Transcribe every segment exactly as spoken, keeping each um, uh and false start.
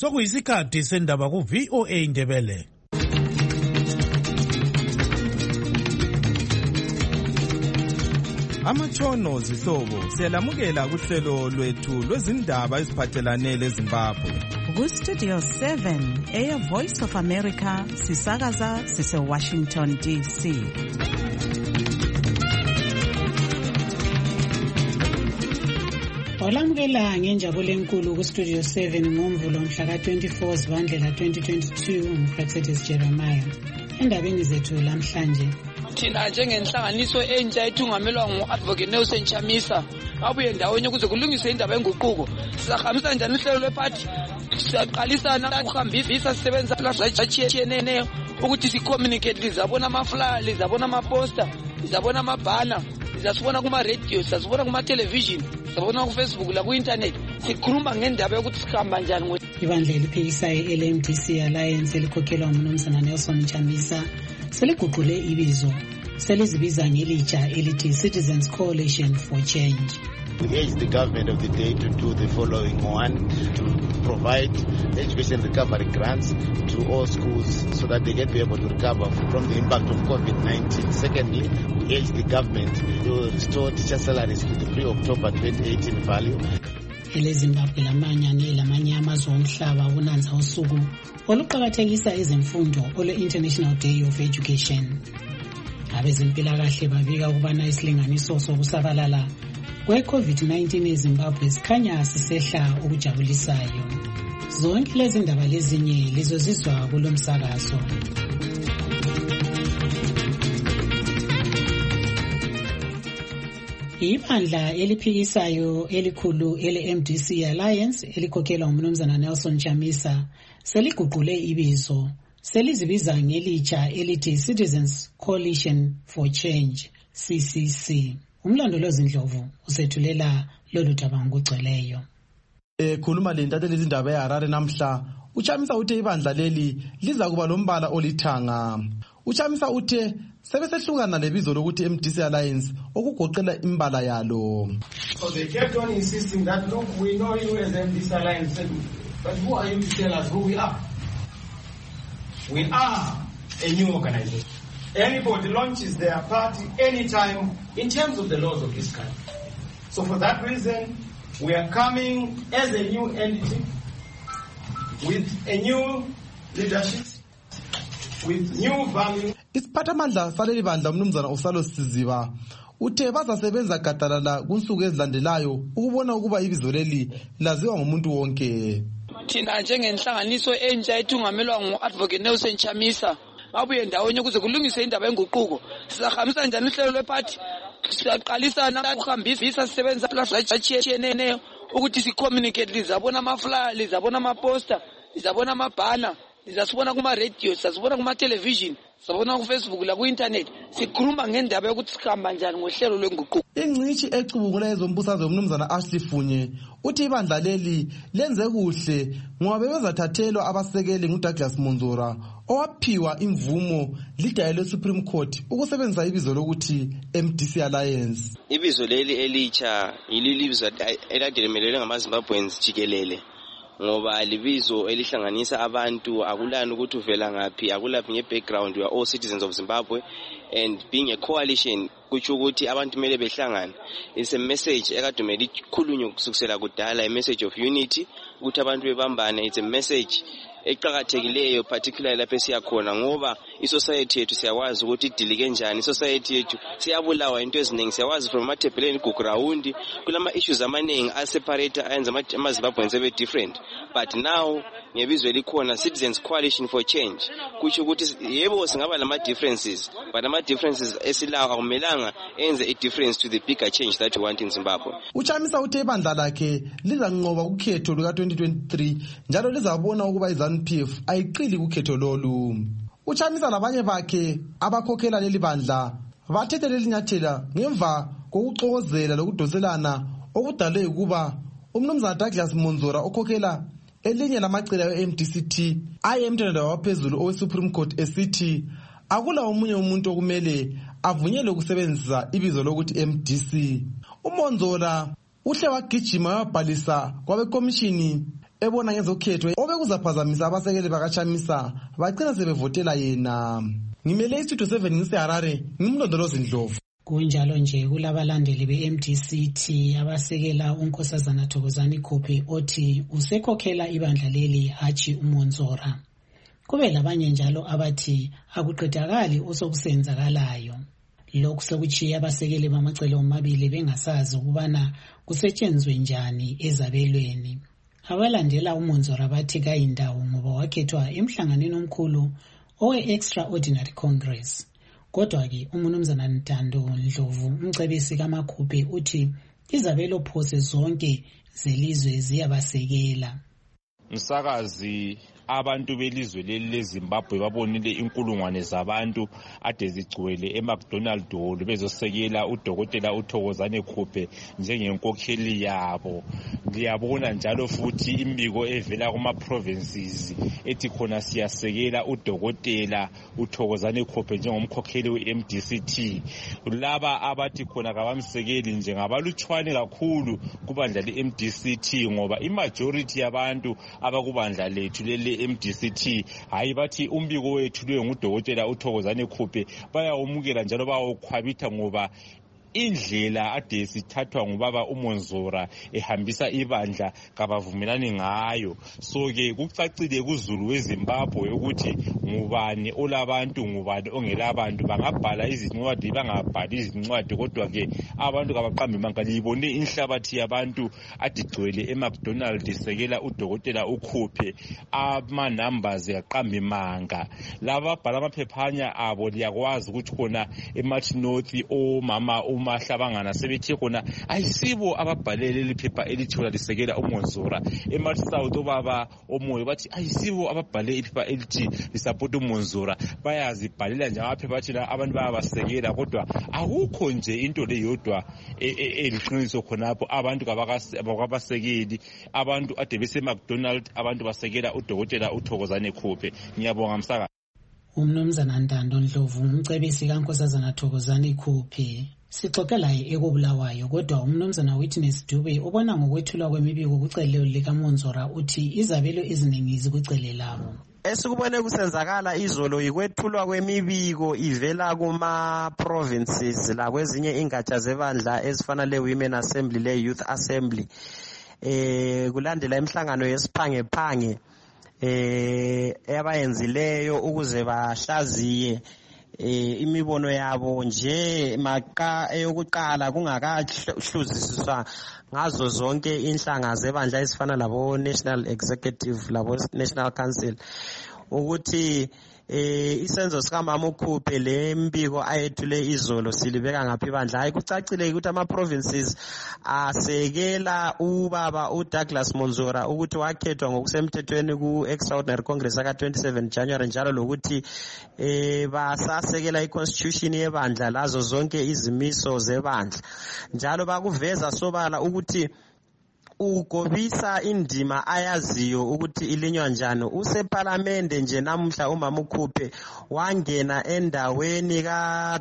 Sokuyisikhathi sendaba ku V O A Indebele. Amatshono zihlobo siyalamukela kuhlelo lwethu lwezindaba eziphathelane leZimbabwe. Ku Studio seven eya Voice of America sisakaza sise Washington D C. Olamukela ngenjabulo enkulu ku Studio seven ngoMvulo mhla ka twenty-four Zibandlela twenty twenty-two uMphathethisi Jeremiah. Endabeni zethu lamhlanje thina njengenhlanganiso entsha ethungamelwa ngu-Advocate Nelson Chamisa abuye ndawonye ukuze kulungiswe indaba enguquko. Sizahambisa njani uhlelo lwephathi? Siyaqalisana ukuhambisa sisebenza lazatshiyeneyo ukuthi si-communicate, lizabona ama-flyer, lizabona ama-poster, lizabona amabhana, lizasibona kuma-radio, sizasibona kuma-television, sizabona ku-Facebook laku-internet. Sikhuluma ngendaba yokuthi sihamba njani. Ibandla eliphikisayo L M D C Alliance elikhokhelwa nguMnumzana Nelson Chamisa seliguqule ibizo, selizibiza ngelitsha elithi Citizens Coalition for Change. We urge the government of the day to do the following. One, to provide education recovery grants to all schools so that they can be able to recover from the impact of COVID nineteen. Secondly, we urge the government to restore teacher salaries to the pre-October twenty eighteen value. EleZimbabwe lamanye lamanye amazwe omhlaba unanza usuku oluqhakathekisa ezemfundo olwe-International Day of Education. Abezempilakahle babika ukubana isilinganiso sokusabalala kwe-COVID nineteen eZimbabwe sikhanya sisehla okujabulisayo. Zonke lezi ndaba lezinye lizozizwa kulo msakazo. Ibandla eliphikisayo elikhulu L M D C Alliance elikhokhelwa nguMnumzana Nelson Chamisa seliguqule ibizo, selizibiza ngelitsha elithi Citizens Coalition for Change C C C. Umlandolozi Ndlovu usethulela lolu daba ngokugcweleyo. Ekhuluma lentatheli izindaba eHarare namhla, uChamisa uthe ibandla leli liza kuba lombala olithanga. uChamisa uthe sebesehlukana lebizo lokuthi M D C Alliance okugoqela imbala yalo. So they kept on insisting that, look, we know you as M D C Alliance, but who are you to tell us who we are? We are a new organization. Anybody launches their party anytime in terms of the laws of this country. So for that reason, we are coming as a new entity with a new leadership, with new values. Isiphathamandla saleli bandla uMnumzana Usalo Siziba uthe bazasebenza gadalala kunsuku ezilandelayo ukubona ukuba ibizo leli laziwa ngumuntu wonke. Thina njengenhlanganiso entsha ethungamelwa ngu-Advocate Nelson Chamisa abuye ndawonye ukuze kulungiswe indaba enguquko. Sizahambisa njani uhlelo lwephathi? Siyaqalisana ukuhambisa sisebenza lazatshiyeneyo ukuthi si-communicate, lizabona ama-flyer, lizabona ama-poster, lizabona amabhana, lizasibona kuma-radio, sizasibona kuma-television, sizabona ku-Facebook laku-internet. Sikhuluma ngendaba yokuthi sihamba njani ngohlelo lwenguquko. Ingcitshi ecubungula ezombusazwe uMnumzana Ashley Funye uthi ibandla leli lenze kuhle ngoba bebezathathelwa abasekeli nguDouglas Monzora owaphiwa imvumo lidayelo Supreme Court ukusebenzisa ibizo lokuthi M D C Alliance. Ibizo leli elicha yililibizo elademelele ngamaZimbabweans jikelele ngoba libizo elihlanganisa abantu, akulani ukuthi uvela ngaphi, akulaphi ngebackground. We are all citizens of Zimbabwe, and being a coalition kutsho ukuthi abantu kumele behlangane. It's a message ekadumele ikhulunywe kusukela kudala, a message of unity ukuthi abantu bebambane. It's a message eqhakathekileyo particularly lapho siyakhona ngoba isociety yethu siyawazi ukuthi idilike njani. Isociety yethu siyabulawa into eziningi, siyawazi from amathebheleni kuground kulama issues amaningi aseparate ayenza amaZimbabweans ebe different, but now ngebizo elikhona Citizens Coalition for Change kutsho ukuthi yebo singaba lama differences, but ama differences esilawo akumelanga enze a difference to the bigger change that we want in Zimbabwe. uChamisa uthe ibandla lakhe lizanqoba ukhetho luka twenty twenty-three njalo lizabona ukuba iZANU P F ayiqili kukhetho lolu. uChamisa labanye bakhe abakhokhela leli bandla bathethe leli nyathela ngemva kokuxokozela lokudoselana okudalwe ukuba uMnumzana Douglas Monzora okhokhela elinye lamacala e-M D C T aye emthethweni waphezulu owe-Supreme Court esithi akula omunye umuntu okumele avunyelwe ukusebenzisa ibizo lokuthi M D C. uMonzora uhle wagijima wabhalisa kwabekomishini ebona ngezokhetho obekuzaphazamisa abasekeli bakaChamisa bagcina sebevotela yena. Ngimele istudio seven ngiseHarare, ngimlondolozi Ndlovu. Kunjalo nje kulabalandeli be-M D C T abasekela uNkosazana Thokozani Khuphe othi usekhokhela ibandla leli hatshi uMonzora. Kube labanye njalo abathi akuqedakali osokusenzakalayo. Lokhu sekuchiya abasekeli bamacele omabili bengasazi ukubana kusetshenzwe njani ezabelweni. Abalandela uMonzora bathi kayindawo ngoba wakhethwa emhlanganweni omkhulu owe-Extraordinary Congress. Kodwa-ke uMnumzana Ntando Ndlovu, umcebisi kaMakhuphe, uthi izabelo phose zonke zelizwe ziyabasekela. Msakazi abantu belizwe leli leZimbabwe babonile inkulungwane zabantu ade zigcwele eMcDonald Hall bezosekela udokotela uThokozani Khuphe njengenkokheli yabo. Ngiyabona njalo futhi imbiko evela kuma provinces ethi khona siyasekela udokotela uThokozani Khuphe njengomkhokheli we-M D C T. Laba abathi khona kabamsekeli njengabalutshwane kakhulu kubandla le-M D C T ngoba imajority yabantu abakubandla lethu leli M D C T hayi bathi umbiko wethu lo ngudokotela uThokozani Khuphe bayawumukela njalo bayawukhwabitha ngoba indlela ade sithathwa ngubaba uMonzora ehambisa ibandla kabavumelani ngayo. So ke kucacile kuzulu weZimbabwe ukuthi ngubani olabantu ngubani ongelabantu, bangabhala izincwadi bangabhali izincwadi, kodwa ke abantu kabaqambi mangalibone inhlabathi yabantu adigcwele eMcDonald sekela udokotela uKhuphe, ama numbers yaqambi manga. Laba bhala amaphephanya abo liyakwazi ukuthi khona eMarch North omama mahlabangana sebethi khona ayisibo ababhalele liphepha elithola lisekela uMonzora. eMarch South obaba omoyo bathi ayisibo ababhale iphepha elithi lisupport uMonzora, bayazibhalela nje amaphepha athi la abantu bayabasekela, kodwa akukho nje into le yodwa eliqiniso khonapho. Abantu kabasekeli, abantu ade bese McDonald, abantu basekela udokotela uThokozani Khuphe. Ngiyabonga msaka. Umnumzana Ntando Ndlovu, umcebisi kaNkosazana Thokozani Khuphe. Sixoxela ekubulawayo, kodwa umnumzana Witness Dube ubona ngokwethulwa kwemibiko kucelelo likaMonzora uthi izabelo eziningi zikucele labo. Esikubone kusenzakala izolo yikwethulwa kwemibiko ivela kuma provinces la kwezinye ingatsha zebandla ezifana le Women Assembly le Youth Assembly, eh kulandela imihlangano yesiphange phange eh abayenzileyo ukuze bahlaziye eh imibono yabo nje maqa eyokuqala kungakahluziswa ngazo zonke inhlanga zebandla ezifana labo National Executive labo National Council, ukuthi eh isenzo sikamama uKhuphe le mbiko ayethule izolo silibeka ngaphi bandla. Hayi kucacile ukuthi ama provinces asekela ubaba uDouglas Monzora ukuthi wakhethwa ngokusemthethweni ku Extraordinary Congress aka twenty-seven January, njalo lokuthi eh basasekela iconstitution yebandla lazo zonke izimiso zebandla, njalo bakuveza sobala ukuthi ugobisa indima ayaziyo ukuthi ilinywa njani. Useparlamente nje namhla umama uKhuphe wangena endaweni ka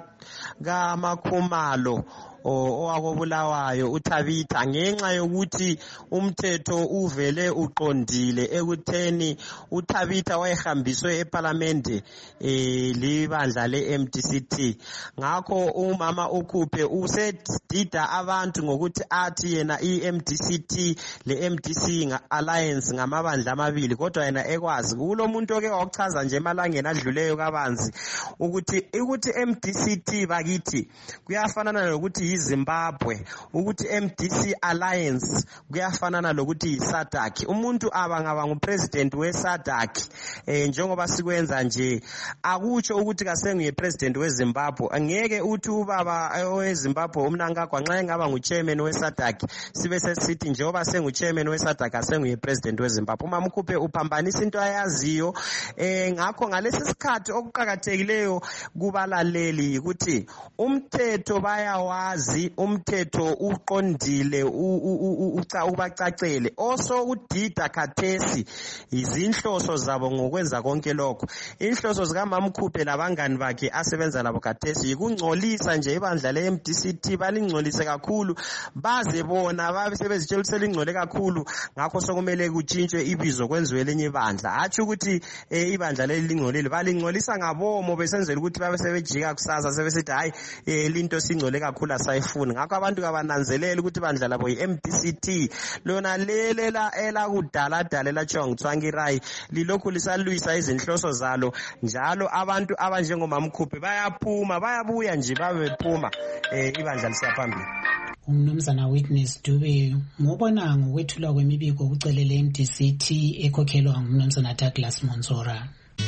kaMakhumalo owakobulawayo uThabitha ngenxa yokuthi umthetho uvele uqondile ekutheni uThabitha wayehambiswe eParliament eh libandla leM D C T. Ngakho umama uKhuphe usedida abantu ngokuthi athi yena iM D C T leM D C Alliance ngamabandla amabili, kodwa yena ekwazi kulo muntu oke wakuchaza nje emalangeni adluleyo kabanzi ukuthi ukuthi M D C T bakithi kuyafanana nokuthi yiZimbabwe, ukuthi M D C Alliance kuyafanana lokuthi yiSADC. Umuntu abangaba ngupresident weSADC eh njengoba sikwenza nje akutsho ukuthi kasenguye president weZimbabwe. Angeke uthi ubaba weZimbabwe umnankagwa nxa engaba nguchairman weSADC sibe sesithi njengoba senguchairman weSADC asenguye president weZimbabwe. Umama uKhuphe uphambanisa into ayaziyo. Eh ngakho ngalesi sikhathi okuqhakathekileyo kubalaleli ukuthi umthetho bayawazi bazi umthetho uqondile ubacacele oso udida khathesi izinhloso zabo ngokwenza konke lokho. Inhloso zikaMamkhuphe labangani bakhe asebenza labo khathesi ikungcolisa nje ibandla le-M D C T, balingcolise kakhulu baze bona babe sebezitshela ukuthi selingcole kakhulu ngakho sokumele kutshintshwe ibizo kwenziwe elinye ibandla. Athi ukuthi ibandla leli lingcolile, balingcolisa ngabomo besenzela ukuthi babe sebejika kusasa sebesithi hayi linto singcole kakhulu asayifuni. Ngakho abantu kabananzelela ukuthi ibandla labo yi-M D C T lona lele la elakudala dala latshiwa nguTsvangirai lilokhu lisalwisa izinhloso zalo njalo abantu abanjengomamkhuphe bayaphuma bayabuya nje babe bephuma ibandla lisiyaphambili. Umnumzana Witness Dube ngobona ngokwethulwa kwemibiko kucelele M D C T ekhokhelwa ngumnumzana Douglas Monzora.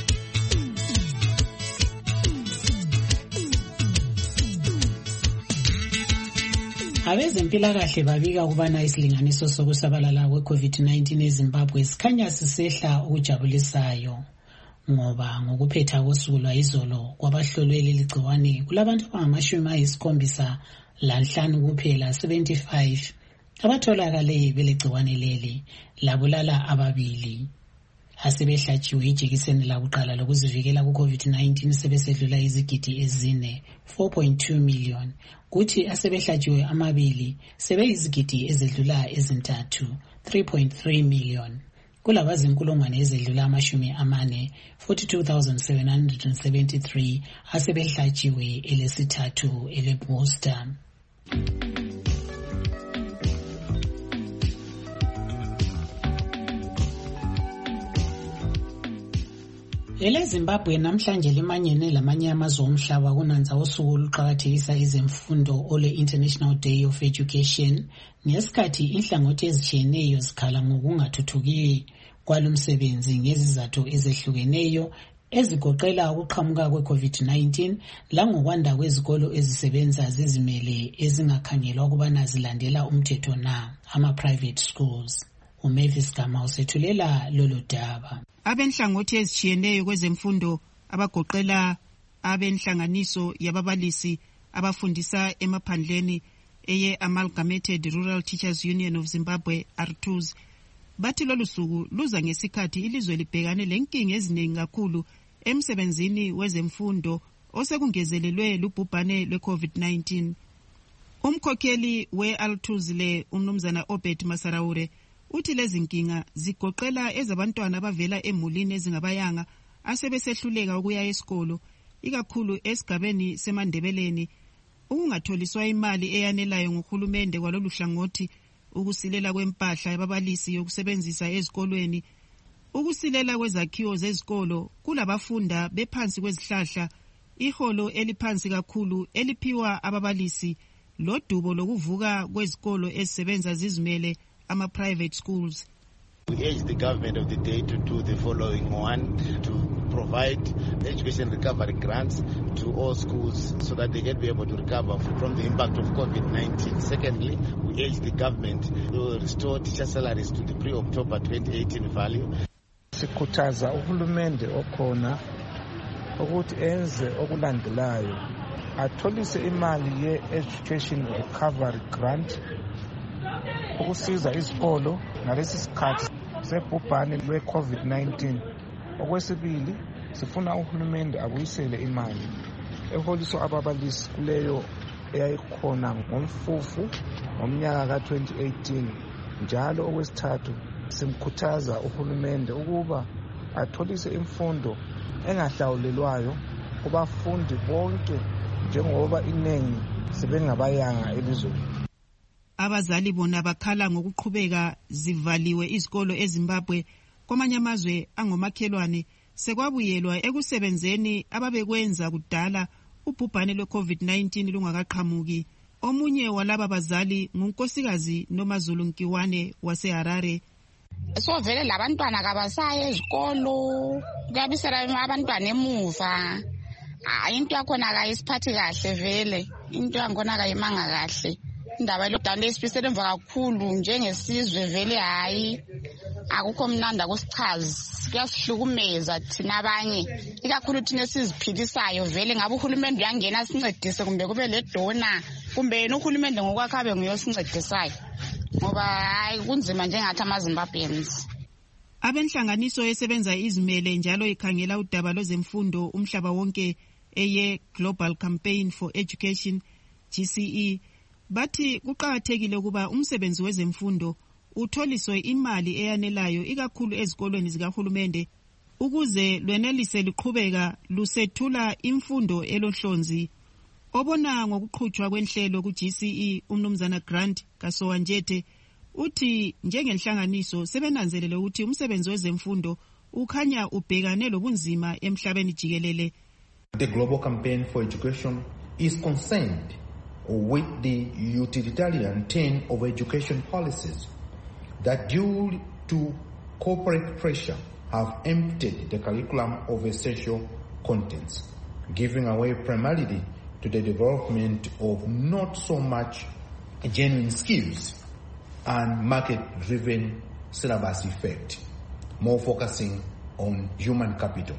Abezempilakahle babika ukubana isilinganiso sokusabalala kwe-COVID nineteen eZimbabwe sikhanya sisehla okujabulisayo ngoba ngokuphetha kosuku lwayizolo kwabahlolwe leli gciwane kulabantu abangamashumi ayisikhombisa lanhlanu kuphela seventy-five abatholakale belegciwane leli labulala ababili. Asebehlatshiwe ijekiseni lakuqala lokuzivikela ku-COVID nineteen sebesedlula izigidi ezine four point two million kuthi asebehlatshiwe amabili sebeyizigidi ezedlula ezintathu three point three million. Kulabazinkulungwane ezedlula amashumi amane forty-two thousand seven hundred seventy-three asebehlatshiwe elesithathu ele-booster. Ele Zimbabwe namhlanje limanyene lamanye amazwe omhlaba kunanza usuku oluqakathekisa izemfundo ole International Day of Education ngesikhathi inhlangothi ezitshiyeneyo zikhala ngokungathuthuki kwalomsebenzi ngezizathu ezehlukeneyo ezigoqela ukuqhamuka kwe-COVID nineteen langokwanda kwezikolo ezisebenza zizimele ezingakhangelwa ukubana zilandela umthetho na ama-private schools. uMavis Gama usethulela lolu daba. Abenhlangothi ezitshiyeneyo kwezemfundo abagoqela abenhlanganiso yababalisi abafundisa emaphandleni eye Amalgamated Rural Teachers Union of Zimbabwe A R T U Z bathi lolu suku luza ngesikhathi ilizwe libhekane lenkinga eziningi kakhulu emsebenzini wezemfundo osekungezelelwe lubhubhane lwe-COVID nineteen. Umkhokheli we-A R T U Z le umnumzana Obed Masaraure uthi lezi nkinga zigoqela ezabantwana abavela emulini ezingabayanga asebesehluleka ukuya esikolo ikakhulu esigabeni semandebeleni, ukungatholiswa imali eyanelayo ngohulumende kwalolu hlangothi, ukusilela kwempahla yababalisi yokusebenzisa ezikolweni, ukusilela kwezakhiwo zezikolo kulabafunda bephansi kwezihlahla, iholo eliphansi kakhulu eliphiwa ababalisi, lodubo lokuvuka kwezikolo ezisebenza zizimele ama-private schools. We urge the government of the day to do the following. One, to provide education recovery grants to all schools so that they can be able to recover from the impact of COVID nineteen. Secondly, we urge the government to restore teacher salaries to the pre-October twenty eighteen value. Sikhuthaza uhulumende okhona ukuthi enze okulandelayo, atholise imali ye-education recovery grant ukusiza izikolo ngalesi sikhathi sebhubhane lwe-COVID nineteen. Okwesibili, sifuna uhulumende abuyisele imali eholiswa ababalisi kuleyo eyayikhona ngomfufu ngomnyaka ka twenty eighteen. Njalo okwesithathu, simkhuthaza uhulumende ukuba atholise imfundo engahlawulelwayo kubafundi bonke njengoba inengi sebengabayanga elizweni. Abazali bona bakhala ngokuqhubeka zivaliwe izikolo eZimbabwe kwamanye amazwe angomakhelwane sekwabuyelwa ekusebenzeni ababekwenza kudala ubhubhane lwe-COVID nineteen lungakaqhamuki. Omunye walaba bazali ngunkosikazi Nomazulu Nkiwane waseHarare. So vele labantwana kabasaye ezikolo, kuyabisela abantwana emuva. Ah, into yakhona kayisiphathi kahle vele, into yakhona kayimanga kahle. Indaba lockdown esibisele emva kakhulu njengesizwe vele hayi akukho mnanda kusichazi, kuyasihlukumeza thina abanye ikakhulu thina esiziphilisayo vele. Ngabe uhulumende uyangena sincedise kumbe kube le dona kumbe yena uhulumende ngokwakhe abe nguyosincedisayo ngoba hayi kunzima njengathi amaZimbabweans. Abenhlanganiso esebenza izimele njalo ikhangela udaba lwezemfundo umhlaba wonke eye Global Campaign for Education G C E bathi kuqakathekile ukuba umsebenzi wezemfundo utholiswe imali eyanelayo ikakhulu ezikolweni zikahulumende ukuze lwenelise liqhubeka lusethula imfundo elohlonzi. Obona ngokuqhutshwa kwenhlelo ku G C E umnumzana Grant Kasowanjete uthi njengenhlanganiso sebenanzelele ukuthi umsebenzi wezemfundo ukhanya ubhekane lobunzima emhlabeni jikelele. The Global Campaign for Education is concerned with the utilitarian turn of education policies that due to corporate pressure have emptied the curriculum of essential contents, giving away primarily to the development of not so much genuine skills and market-driven syllabus effect, more focusing on human capital.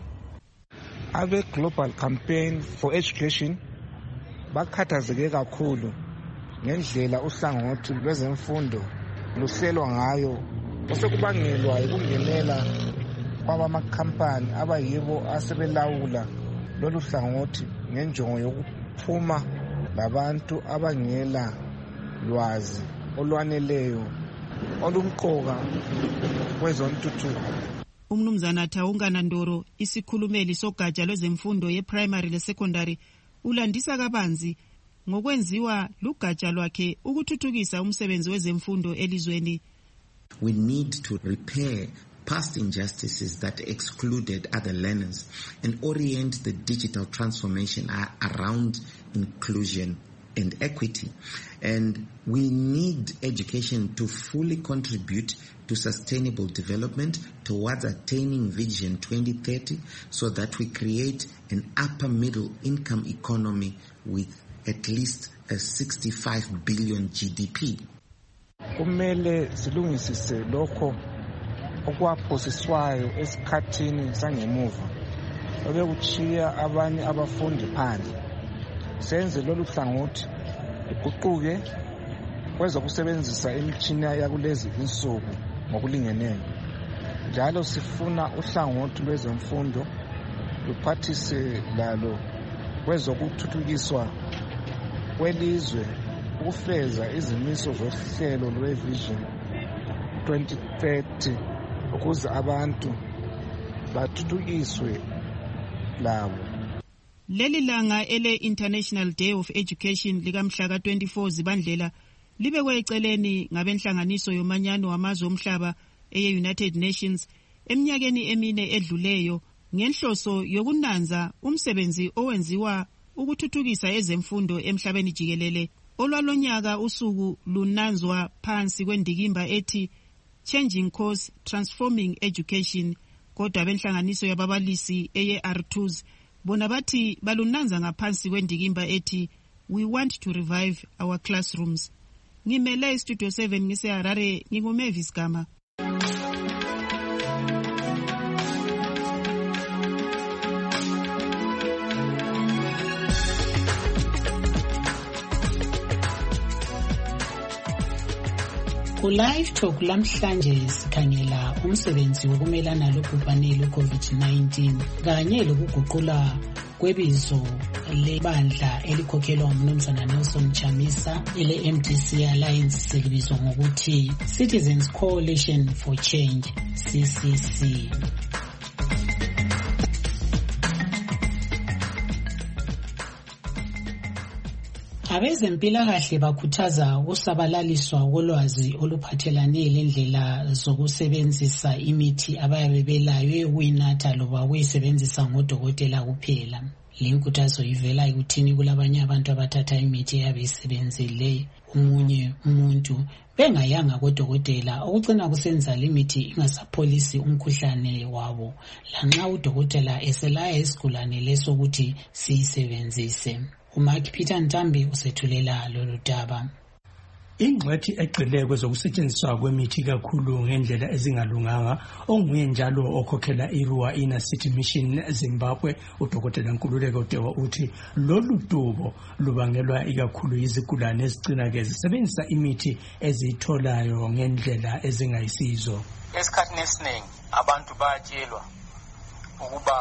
Abe Global Campaign for Education bakhathazeke kakhulu ngendlela uhlangothi lwezemfundo luhlelwa ngayo osekubangelwa ukungenela kwabamakhampani abayibo asebelawula lolu hlangothi ngenjongo yokuphuma labantu abangela lwazi olwaneleyo olumqoka kwezontuthuko. Umnumzana Taungana Ndoro isikhulumeli sogatsha lwezemfundo ye-primary le-secondary ulandisa kabanzi ngokwenziwa lugatsha lwakhe ukuthuthukisa umsebenzi wezemfundo elizweni. We need to repair past injustices that excluded other learners and orient the digital transformation around inclusion and equity. And we need education to fully contribute to sustainable development towards attaining Vision twenty thirty so that we create an upper middle income economy with at least a sixty-five billion G D P. Kumele silungisise lokho okwaphosiswayo esikhathini sangemuva obekuchiya abanye abafundi phandle. Senze lolu hlangothi iguquke kwezokusebenzisa imitshina yakulezi insuku ngokulingeneyo. Njalo sifuna uhlangothi lwezemfundo luphathise lalo kwezokuthuthukiswa kwelizwe ukufeza izimiso zohlelo lweVision twenty thirty ukuze abantu bathuthukiswe labo. Leli langa ele International Day of Education likamhla ka twenty-four Zibandlela libekwe eceleni ngabenhlanganiso yomanyano wamazwe omhlaba eye United Nations eminyakeni emine edluleyo ngenhloso yokunanza umsebenzi owenziwa ukuthuthukisa ezemfundo emhlabeni jikelele. Olwalonyaka usuku lunanzwa phansi kwendikimba ethi Changing Course Transforming Education kodwa abenhlanganiso yababalisi eye R two s bona bathi balunanza ngaphansi kwendikimba ethi We want to revive our classrooms. Ngimele Studio seven ngise Harare ngikuMavis Gama. Ku-Live Talk lamhlanje sikhangela umsebenzi wokumelana lobhubhane lwe-COVID nineteen kanye lokuguqula kwebizo lebandla elikhokhelwa ngumnumzana Nelson Chamisa ele-M D C Alliance selibizwa ngokuthi Citizens Coalition for Change C C C. Abezempilakahle bakhuthaza ukusabalaliswa kolwazi oluphathelane lendlela zokusebenzisa imithi abayabe belayo ukuyinatha loba ukuyisebenzisa ngodokotela kuphela. Le nkuthazo ivela ekuthini kulabanye abantu abathatha imithi eyabe isebenzele umunye umuntu bengayanga kodokotela okugcina kusenza limithi ingasapholisi umkhuhlane wabo lanxa udokotela eselaya isigulane leso ukuthi siyisebenzise. uMike Peter Ntambi usethulela lolu daba. Ingcwethi egxile kwezokusetshenziswa kwemithi kakhulu ngendlela ezingalunganga onguye njalo okhokhela iRua Inner City Mission Zimbabwe uDokotela Nkululeko Dewa uthi lolu dubo lubangelwa ikakhulu izigulane ezigcina ke zisebenzisa imithi ezitholayo ngendlela ezingayisizo. Esikhathini esiningi abantu bayatshelwa ukuba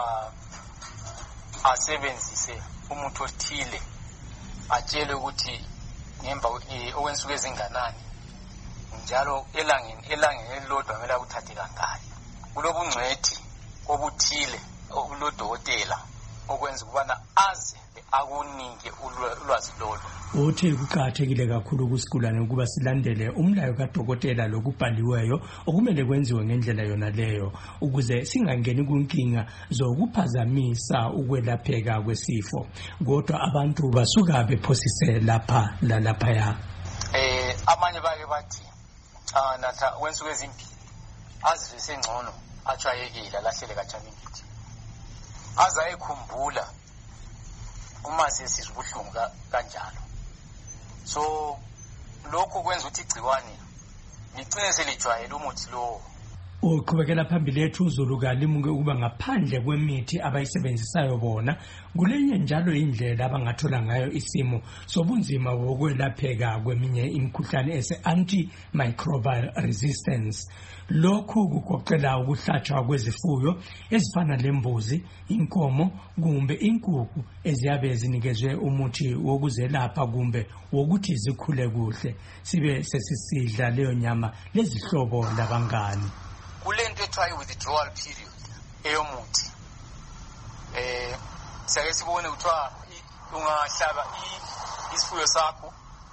asebenzise umuthi othile, atshelwe ukuthi ngemva okwensuku ezinganani njalo elangeni elangeni elilodwa kumele uthathe kangaki. Kulobungcwethi obuthile olodokotela okwenza ukubana aze akunike ulwazi lolo. Uthi kuqakathekile kakhulu kusigulane ukuba silandele umlayo kadokotela lokubhaliweyo okumele kwenziwe ngendlela yona leyo ukuze singangeni kunkinga zokuphazamisa ukwelapheka kwesifo. Kodwa abantu basuka bephosise lapha lalapha ya. Eh amanye bake bathi ah natha kwensuku ezimbili azizwe sengcono achayekile lahlele kathani ngithi. Aza ekhumbula uma sesizwe ubuhlungu kanjalo. So lokho kwenza ukuthi igciwane licine selijwayele umuthi lo. Uqhubekela phambili ethu uZulu kalimuke ukuba ngaphandle kwemithi abayisebenzisayo bona kulenye njalo indlela abangathola ngayo isimo sobunzima bokwelapheka kweminye imikhuhlane ese antimicrobial resistance. Lokhu kugoqela ukuhlatshwa kwezifuyo ezifana lembuzi, inkomo kumbe inkukhu eziyabe zinikezwe umuthi wokuzelapha kumbe wokuthi zikhule kuhle sibe sesisidla leyo nyama lezihlobo labangani. Kulento ethiwa withdrawal period eyomuthi. Eh sake sibone kuthiwa ungahlaba isifuyo sakho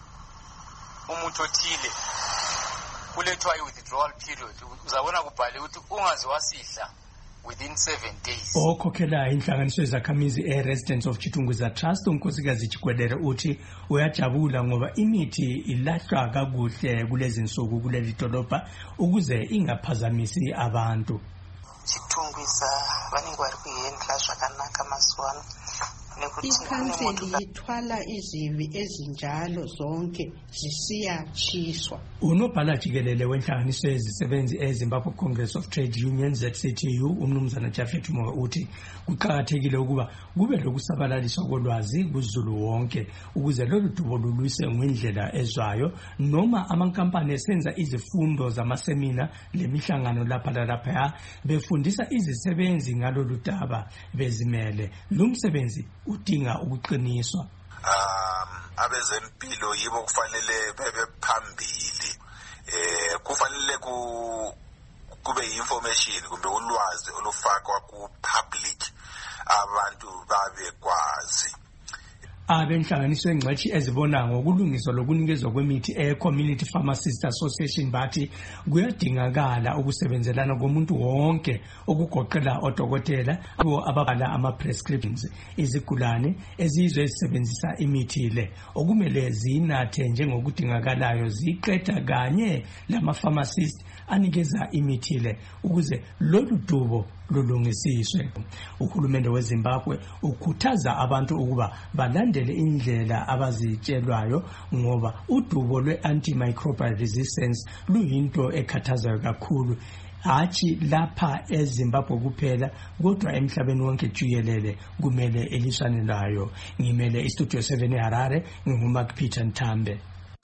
umuthi othile kulethwa i-withdrawal period uzabona kubhale ukuthi ungaze wasidla within seven days. Okhokhela inhlanganiso ezakhamizi e-Residents of Chitungwiza Trust unkosikazi Chikwedere uthi uyajabula ngoba imithi ilahlwa kakuhle kulezi nsuku kuleli dolobha ukuze ingaphazamisi abantu. Chitungwiza baningi bari kuyenhla zvakanaka mazuwano. Ikhanseli ithwala izivi ezinjalo zonke zisiyatshiswa. Unobhala jikelele wenhlanganiso ezisebenzi eZimbabwe Congress of Trade Unions Z C T U umnumzana Jafet Moyo uthi kuqhakathekile ukuba kube lokusabalaliswa kolwazi kuZulu wonke ukuze lolu dubo lulwise ngendlela ezwayo noma amankampani esenza izifundo zamasemina lemihlangano lapha lapha befundisa izisebenzi ngalolu daba bezimele lumsebenzi udinga ukuqiniswa. Um abezempilo yibo kufanele bebe phambili eh kufanele ku kube information kumbe ulwazi olufakwa ku public abantu babe kwazi. Abenhlanganiso engcwethi ezibona ngokulungiswa lokunikezwa kwemithi e-Community Pharmacist Association bathi kuyadingakala ukusebenzelana komuntu wonke okugoqela odokotela abo ababhala ama-prescriptions izigulane ezizwe ezisebenzisa imithi le okumele zinathe njengokudingakalayo ziqeda kanye lama-pharmacist anikeza imithi le ukuze lolu dubo lulungisiswe. Uhulumende weZimbabwe ukhuthaza abantu ukuba balandele indlela abazitshelwayo ngoba udubo lwe-antimicrobial resistance luyinto ekhathazayo kakhulu hathi lapha eZimbabwe kuphela kodwa emhlabeni wonke jikelele kumele eliswane layo. Ngimele iStudio seven eHarare nginguMark Peter Ntambe.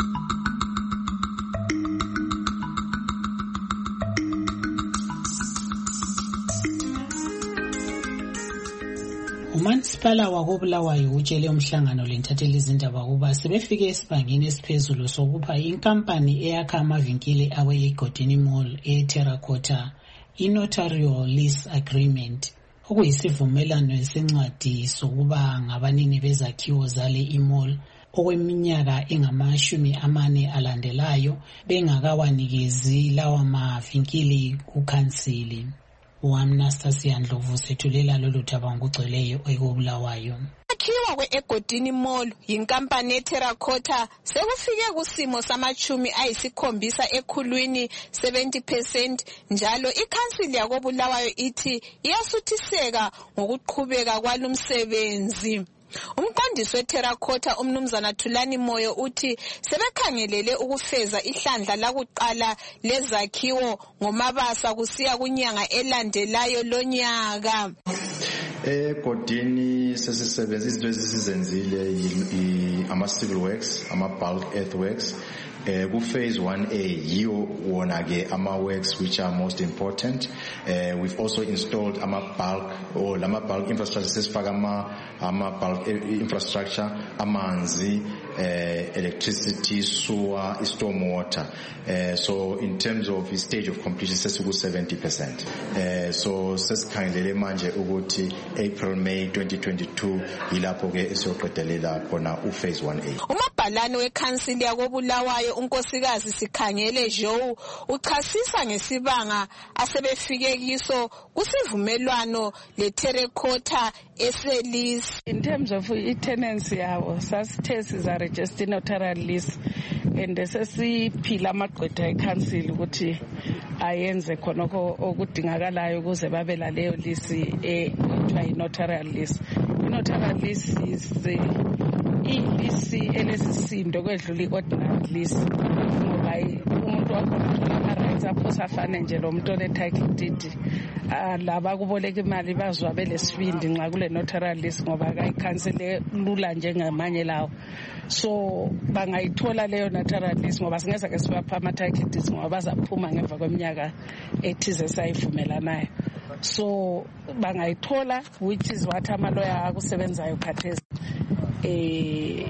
Umansipala wakobulawayo utshele umhlangano lentatheli izindaba ukuba sebefike esibangeni esiphezulu sokupha inkampani eyakha amavinkili awe eGodini Mall eTerracotta i-notarial lease agreement okuyisivumelano sencwadi sokuba ngabanini bezakhiwo zale imall okweminyaka engamashumi amane alandelayo bengakawanikezi lawa mavinkili kukhansili. uAnastasia Ndlovu sethulela lolu daba ngokugcweleyo ekobulawayo. Akhiwa kwe-Egodini Mall yinkampani yeTerracotta sekufike kusimo samachumi ayisikhombisa ekhulwini seventy percent njalo ikhansili yakobulawayo ithi iyasuthiseka ngokuqhubeka kwalumsebenzi. Umqondisi weTerracotta umnumzana Thulani Moyo uthi sebekhangelele ukufeza ihlandla lakuqala lezakhiwo ngomabasa kusiya kunyanga elandelayo lonyaka. Egodini sesisebenza izinto ezisizenzile ama civil works, ama bulk earthworks. Uh, ku phase one A, yiwo wona ke ama works which are most important. Uh, we've also installed ama bulk or lama bulk infrastructure sesifaka ama ama bulk infrastructure, amanzi, uh, electricity, sewer, storm water. Uh, so in terms of the stage of completion sesiku seventy percent. Uh, so sesikhangelele manje ukuthi April May twenty twenty-two yilapho ke esiyoqedelela khona u phase one A. Umabhalane weCouncil yakobulawayo unkosikazi Sikhangele Joe uchasisa ngesibanga asebefike kiso kusivumelwano leTerracotta eselis. In terms of tenancy yawo sasithe siza register notarial lease and sesiphila amagqwetha eCouncil ukuthi ayenze khonoko okudingakalayo ukuze babe la leyo lease ekuthiwa yi-notarial lease. I-notarial lease is ilisi elesisindo kwedlula i-ordinary lease ngoba umuntu wakhona uthola ama-rights aphosa afane nje lo muntu ole-title deed. Laba kuboleka imali bazwa belesibindi nxa kule notarial lease ngoba kayikhansele lula njengamanye lawo. So bangayithola leyo notarial lease ngoba singeza ke sibapha ama-title deeds ngoba bazaphuma ngemva kweminyaka ethize sayivumelanayo. So bangayithola, which is what amaloya akusebenzayo khathesi. eh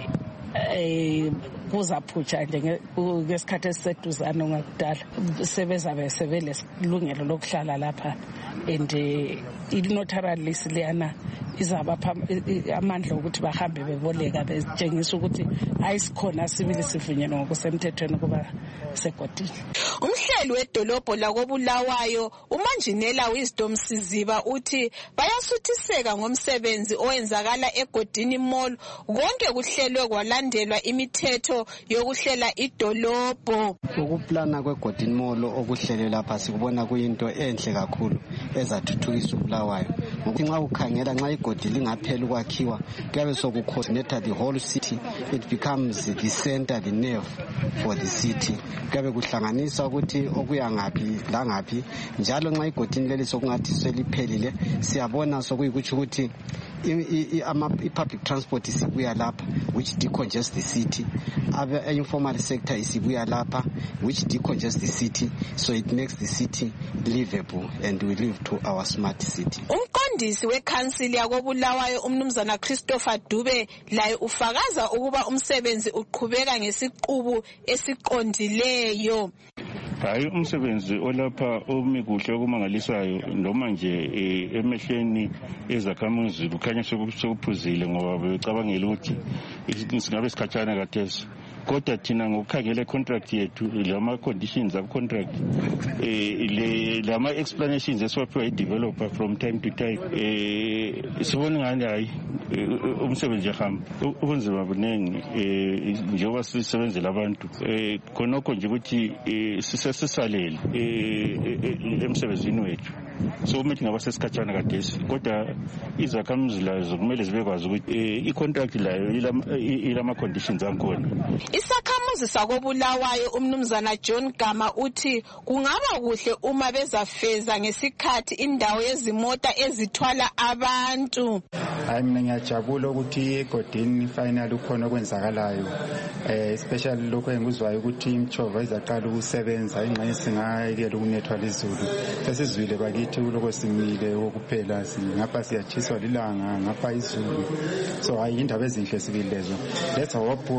eh kuzaphutsha nje ngesikhathi esiseduzana ngakudala sebezabe sebelesilungelo lokuhlala lapha and i-notarial lease leyana izabapha amandla ukuthi bahambe beboleka betshengisa ukuthi ayisikhona sibili sivunyelwe ngokusemthethweni kuba segodini. Umhleli wedolobho lakobulawayo uManjinela Wisdom Siziba uthi bayasuthiseka ngomsebenzi owenzakala egodini mall konke kuhlelwe kwalandelwa imithetho yokuhlela idolobho. Ukuplana kwegodini mall okuhlelwe lapha sikubona kuyinto enhle kakhulu ezathuthukisa ubulawayo. Ngokuthi nxa ukhangela nxa igodi lingaphela ukwakhiwa kuyabe sokucoordinate the whole city, it becomes the center, the nerve for the city. Kuyabe kuhlanganisa ukuthi okuya ngaphi la ngaphi njalo nxa igodini leli sokungathi seliphelile siyabona sokuyikuthi ukuthi i-public transport isibuya lapha which decongest the city, other informal sector isibuya lapha which decongest the city, so it makes the city livable and we live to our smart city. Umqondisi weCouncil yakobulawayo umnumzana Christopher Dube laye ufakaza ukuba umsebenzi uqhubeka ngesiqubu esiqondileyo. Hayi umsebenzi olapha umi kuhle okumangalisayo noma nje emehleni ezakhamuzi kukhanya sokuphuzile ngoba becabangela ukuthi singabe sikhatshana kathesi. Kodwa thina ngokukhangela contract yethu lama conditions of contract eh le lama explanations esiwaphiwa i-developer from time to time eh sibona ngani hayi umsebenzi yahamba ubunzima buningi eh njengoba sisebenzela abantu eh khonokho nje ukuthi sisesisalele eh emsebenzini wethu. So umethi ngaba sesikhatshana kadesi kodwa izakhamuzi lazo kumele zibekwazi ukuthi i-contract layo ilama conditions akhona. Isakhamuzi sakobulawayo umnumzana John Gama uthi kungaba kuhle uma bezafeza ngesikhathi indawo yezimota ezithwala abantu. Hayi mina ngiyajabula ukuthi egodini final ukhona okwenzakalayo, eh especially lokho engikuzwayo ukuthi imchova izaqala ukusebenza ingxenye singayekela ukunethwa lizulu. Sesizwile bakithi uloko simile ukuphela ngapha siyachiswa lilanga ngapha izulu, so hayi indaba ezinhle sibili lezo. Let's hope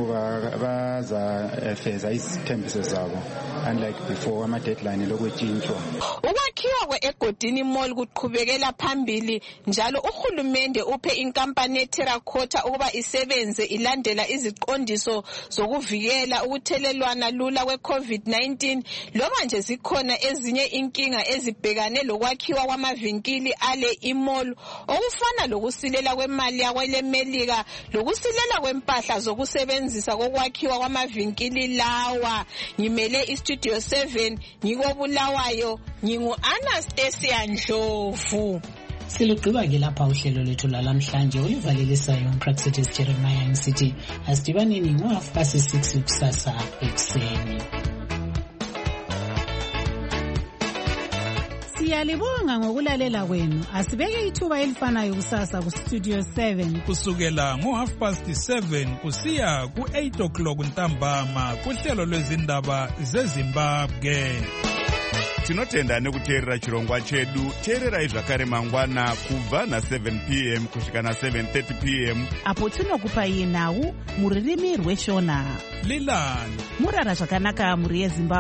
baza feza izithembiso zabo unlike before ama deadline lokwetshintshwa. Ukwakhiwa kwe-egodini mall kuqhubekela phambili njalo uhulumende uphe inkampani yeTerracotta ukuba isebenze ilandela iziqondiso zokuvikela ukuthelelwana lula kwe-COVID nineteen loba nje zikhona ezinye inkinga ezibhekane lokwakhiwa kwamavinkili ale imall okufana lokusilela kwemali yakwelemelika lokusilela kwempahla zokusebenzisa kokwakhiwa kwamavinkili lawa. Ngimele iStudio seven ngikobulawayo ngingu Anastasia Ndlovu. Silugqiba ke lapha uhlelo lethu lalamhlanje olivalelisayo uPraxedis Jeremiah City. Asidibaneni ngo-half past six kusasa ekuseni. Siyalibonga ngokulalela kwenu. Asibeke ithuba elifanayo kusasa ku Studio seven. Kusukela ngo half past seven kusiya ku eight o'clock ntambama kuhlelo lwezindaba zeZimbabwe. Tinotenda nekuteerera chirongwa chedu. Teererai zvakare mangwana kubva na seven p m kusvika na seven thirty p m apo tinokupai nhau muririmi rweshona. Lilani murara zvakanaka muri yeZimbabwe.